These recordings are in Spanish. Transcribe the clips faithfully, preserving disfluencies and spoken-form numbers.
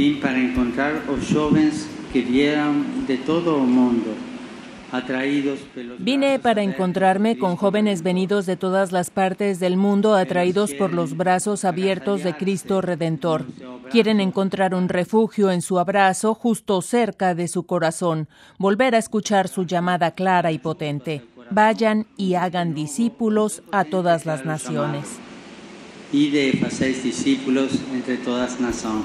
Vim para encontrar os jovens que vieram de todo o mundo. Vine para encontrarme con jóvenes venidos de todas las partes del mundo, atraídos por los brazos abiertos de Cristo Redentor. Quieren encontrar un refugio en su abrazo, justo cerca de su corazón, volver a escuchar su llamada clara y potente. Vayan y hagan discípulos a todas las naciones. Ide e faceis discípulos entre todas nações.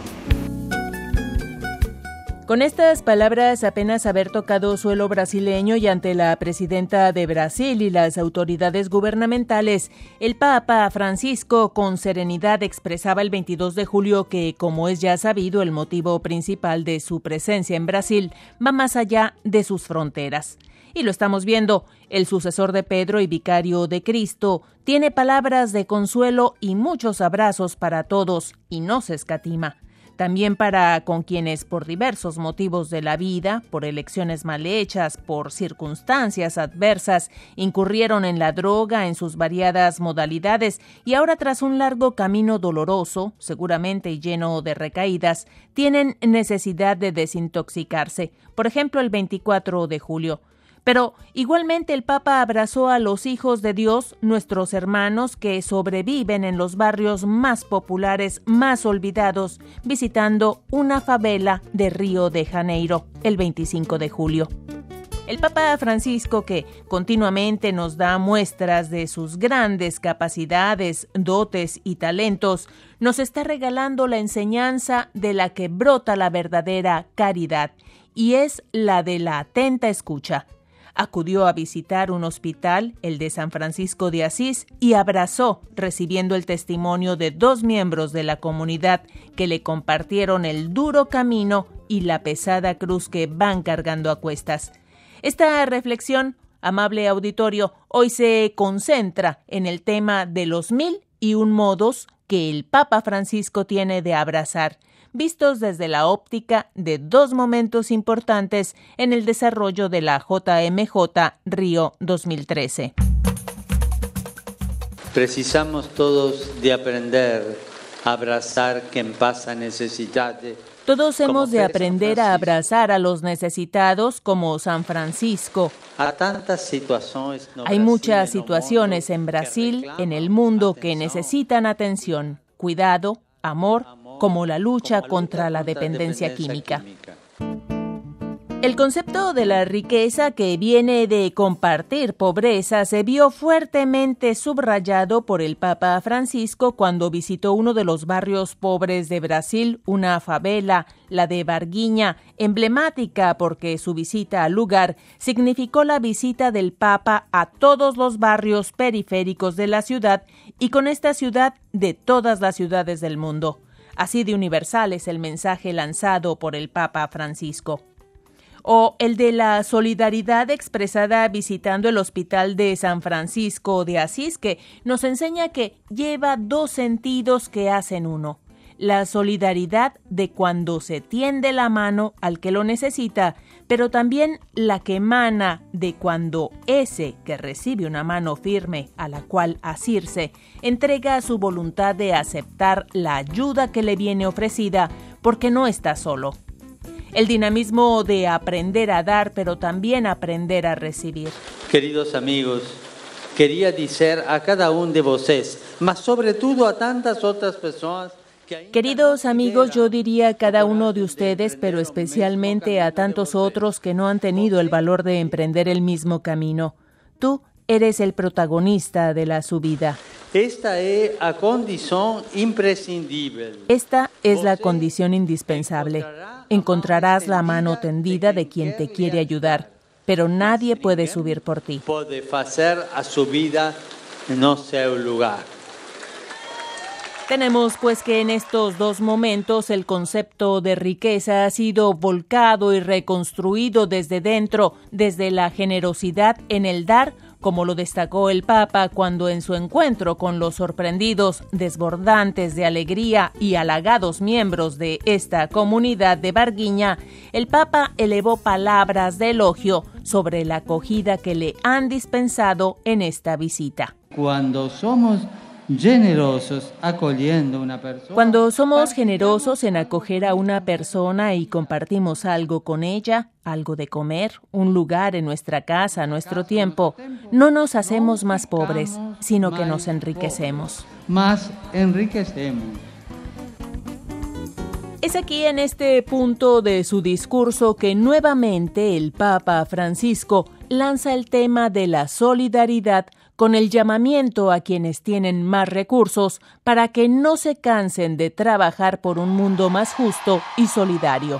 Con estas palabras, apenas haber tocado suelo brasileño y ante la presidenta de Brasil y las autoridades gubernamentales, el Papa Francisco con serenidad expresaba el veintidós de julio que, como es ya sabido, el motivo principal de su presencia en Brasil va más allá de sus fronteras. Y lo estamos viendo, el sucesor de Pedro y vicario de Cristo tiene palabras de consuelo y muchos abrazos para todos y no se escatima. También para con quienes por diversos motivos de la vida, por elecciones mal hechas, por circunstancias adversas, incurrieron en la droga en sus variadas modalidades y ahora tras un largo camino doloroso, seguramente lleno de recaídas, tienen necesidad de desintoxicarse, por ejemplo el veinticuatro de julio. Pero igualmente el Papa abrazó a los hijos de Dios, nuestros hermanos que sobreviven en los barrios más populares, más olvidados, visitando una favela de Río de Janeiro, el veinticinco de julio. El Papa Francisco, que continuamente nos da muestras de sus grandes capacidades, dotes y talentos, nos está regalando la enseñanza de la que brota la verdadera caridad, y es la de la atenta escucha. Acudió a visitar un hospital, el de San Francisco de Asís, y abrazó, recibiendo el testimonio de dos miembros de la comunidad que le compartieron el duro camino y la pesada cruz que van cargando a cuestas. Esta reflexión, amable auditorio, hoy se concentra en el tema de los mil y un modos que el Papa Francisco tiene de abrazar, vistos desde la óptica de dos momentos importantes en el desarrollo de la J M J Río dos mil trece. Precisamos todos de aprender a abrazar quien pasa necesidades. Todos hemos de aprender a abrazar a los necesitados como San Francisco. Hay muchas situaciones en Brasil, en el mundo, que necesitan atención, cuidado, amor, como la lucha contra la dependencia química. El concepto de la riqueza que viene de compartir pobreza se vio fuertemente subrayado por el Papa Francisco cuando visitó uno de los barrios pobres de Brasil, una favela, la de Varginha, emblemática porque su visita al lugar significó la visita del Papa a todos los barrios periféricos de la ciudad y con esta ciudad de todas las ciudades del mundo. Así de universal es el mensaje lanzado por el Papa Francisco. O el de la solidaridad expresada visitando el Hospital de San Francisco de Asís, que nos enseña que lleva dos sentidos que hacen uno. La solidaridad de cuando se tiende la mano al que lo necesita, pero también la que emana de cuando ese que recibe una mano firme a la cual asirse, entrega su voluntad de aceptar la ayuda que le viene ofrecida porque no está solo. El dinamismo de aprender a dar, pero también aprender a recibir. Queridos amigos, quería decir a cada uno de vocês, mas sobre todo a tantas otras personas. Queridos amigos, yo diría a cada uno de ustedes, pero especialmente a tantos otros que no han tenido el valor de emprender el mismo camino. Tú eres el protagonista de la subida. Esta es la condición imprescindible. Esta es la condición indispensable. Encontrarás la mano tendida de quien te quiere ayudar, pero nadie puede subir por ti. Puede hacer a subida no seu lugar. Tenemos pues que en estos dos momentos el concepto de riqueza ha sido volcado y reconstruido desde dentro, desde la generosidad en el dar, como lo destacó el Papa cuando en su encuentro con los sorprendidos, desbordantes de alegría y halagados miembros de esta comunidad de Varginha, el Papa elevó palabras de elogio sobre la acogida que le han dispensado en esta visita. Cuando somos generosos acogiendo una persona. Cuando somos generosos en acoger a una persona y compartimos algo con ella, algo de comer, un lugar en nuestra casa, nuestro tiempo, no nos hacemos más pobres, sino que nos enriquecemos. Más enriquecemos. Es aquí en este punto de su discurso que nuevamente el Papa Francisco lanza el tema de la solidaridad con el llamamiento a quienes tienen más recursos para que no se cansen de trabajar por un mundo más justo y solidario.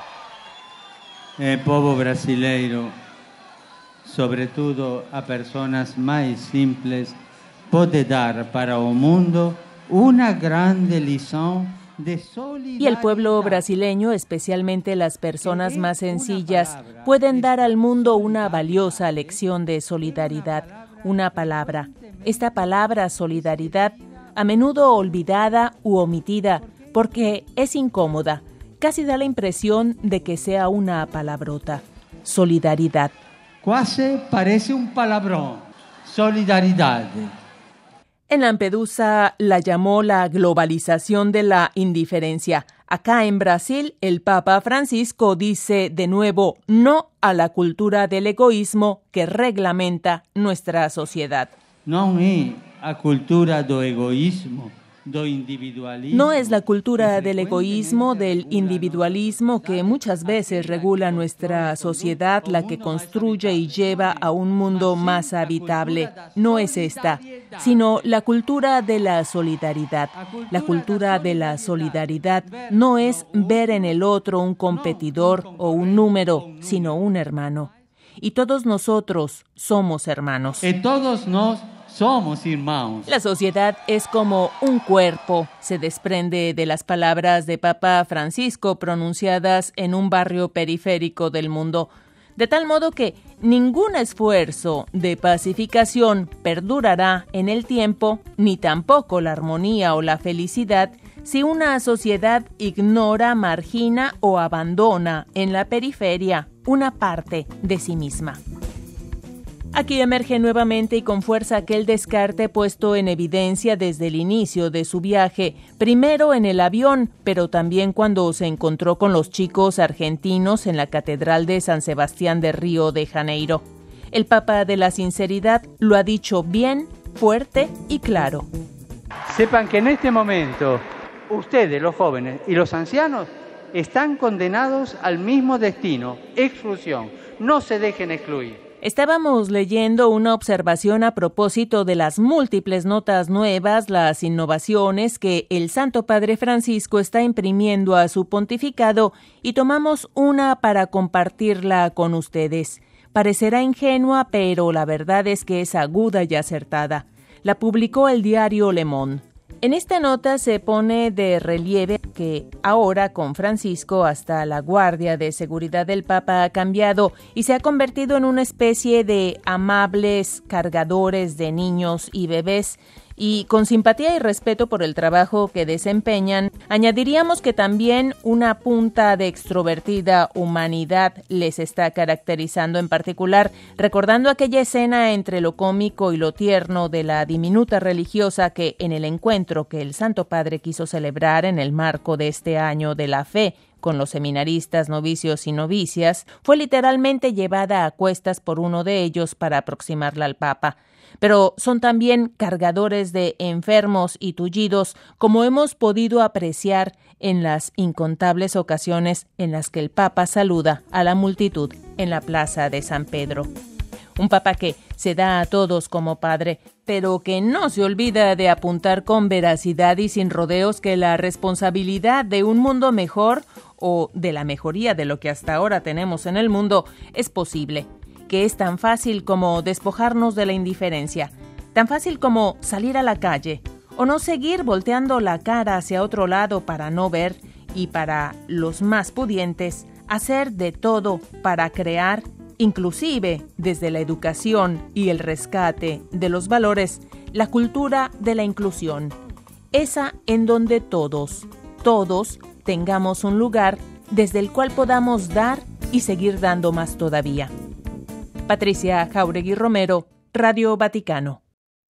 El pueblo brasileiro, sobre todo a personas más simples, puede dar para el mundo una grande lección de solidaridad. Y el pueblo brasileño, especialmente las personas más sencillas, pueden dar al mundo una valiosa lección de solidaridad. Una palabra. Esta palabra solidaridad, a menudo olvidada u omitida, porque es incómoda. Casi da la impresión de que sea una palabrota. Solidaridad. Casi parece un palabrón. Solidaridad. En Lampedusa la llamó la globalización de la indiferencia. Acá en Brasil, el Papa Francisco dice de nuevo no a la cultura del egoísmo que reglamenta nuestra sociedad. No es la cultura del egoísmo, del individualismo. No es la cultura del egoísmo, del individualismo que muchas veces regula nuestra sociedad la que construye y lleva a un mundo más habitable. No es esta, sino la cultura de la solidaridad. La cultura de la solidaridad no es ver en el otro un competidor o un número, sino un hermano. Y todos nosotros somos hermanos. Y todos nos somos hermanos. La sociedad es como un cuerpo, se desprende de las palabras de Papa Francisco pronunciadas en un barrio periférico del mundo, de tal modo que ningún esfuerzo de pacificación perdurará en el tiempo, ni tampoco la armonía o la felicidad, si una sociedad ignora, margina o abandona en la periferia una parte de sí misma. Aquí emerge nuevamente y con fuerza aquel descarte puesto en evidencia desde el inicio de su viaje, primero en el avión, pero también cuando se encontró con los chicos argentinos en la Catedral de San Sebastián de Río de Janeiro. El Papa de la Sinceridad lo ha dicho bien, fuerte y claro. Sepan que en este momento, ustedes, los jóvenes y los ancianos, están condenados al mismo destino, exclusión. No se dejen excluir. Estábamos leyendo una observación a propósito de las múltiples notas nuevas, las innovaciones que el Santo Padre Francisco está imprimiendo a su pontificado y tomamos una para compartirla con ustedes. Parecerá ingenua, pero la verdad es que es aguda y acertada. La publicó el diario Le Monde. En esta nota se pone de relieve que ahora con Francisco hasta la guardia de seguridad del Papa ha cambiado y se ha convertido en una especie de amables cargadores de niños y bebés. Y con simpatía y respeto por el trabajo que desempeñan, añadiríamos que también una punta de extrovertida humanidad les está caracterizando en particular, recordando aquella escena entre lo cómico y lo tierno de la diminuta religiosa que en el encuentro que el Santo Padre quiso celebrar en el marco de este año de la fe con los seminaristas, novicios y novicias, fue literalmente llevada a cuestas por uno de ellos para aproximarla al Papa. Pero son también cargadores de enfermos y tullidos, como hemos podido apreciar en las incontables ocasiones en las que el Papa saluda a la multitud en la plaza de San Pedro. Un Papa que se da a todos como padre, pero que no se olvida de apuntar con veracidad y sin rodeos que la responsabilidad de un mundo mejor o de la mejoría de lo que hasta ahora tenemos en el mundo es posible. Que es tan fácil como despojarnos de la indiferencia, tan fácil como salir a la calle, o no seguir volteando la cara hacia otro lado para no ver, y para los más pudientes, hacer de todo para crear, inclusive desde la educación y el rescate de los valores, la cultura de la inclusión, esa en donde todos, todos tengamos un lugar desde el cual podamos dar y seguir dando más todavía. Patricia Jáuregui Romero, Radio Vaticano.